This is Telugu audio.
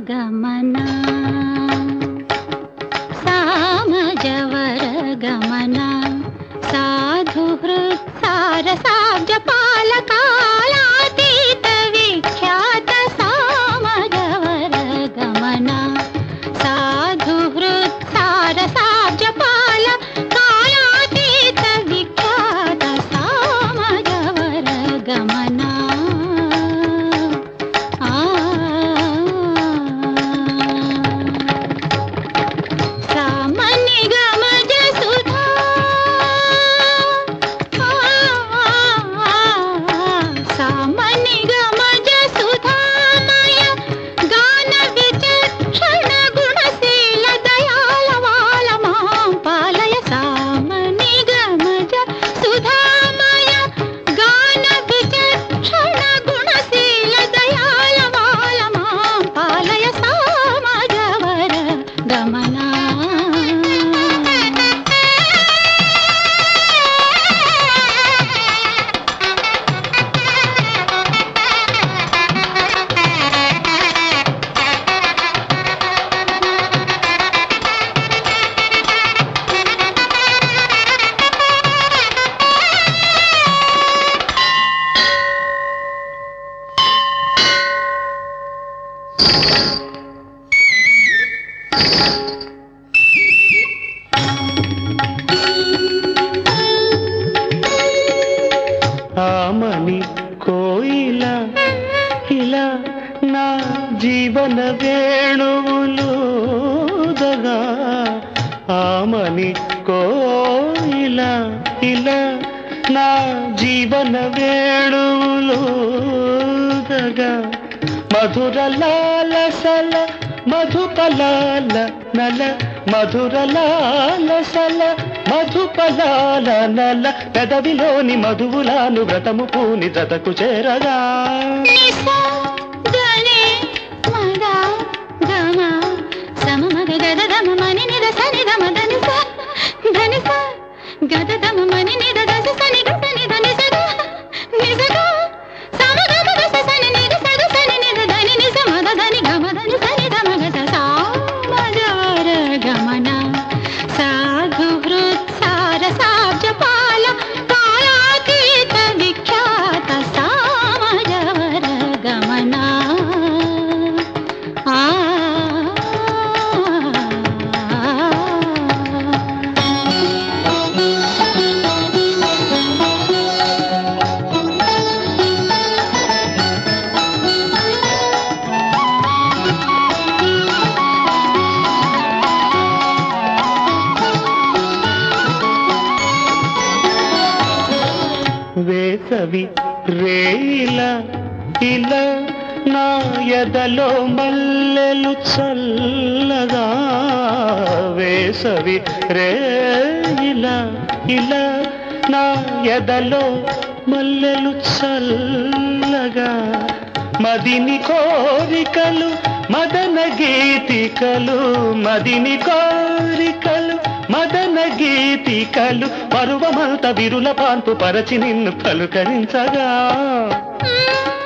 గమనా సామజవర గమనా సాధుహృత్ సారసాబ్జ పాలకాలాతీత విఖ్యాత సామజవర గమనా సాధుహృత్ సారసాబ్జ పాలకాలాతీత విఖ్యాత సామజవర గమనా ఆమని కోయిల ఇలా నా జీవన వేణువులుదగా ఆమని కోయిల ఇలా నా జీవన వేణువులుదగా మధుర లాలసల మధుపలాల నల మధుర లాలసల మధుపలాల నల పెదవిలోని మధువులాను వ్రతము పూని జతకు చేరగా వేసవి రేల ఇలా నా ఎదలో మల్లెలు చల్లగా వేసవి రేల ఇలా నా ఎదలో మల్లెలు చల్లగా మదిని కోరికలు మదన గీతికలు మదిని కోరికలు మదన గీతికలు పరువమంత విరుల పాన్పు పరచి నిన్ను పలుకరించగా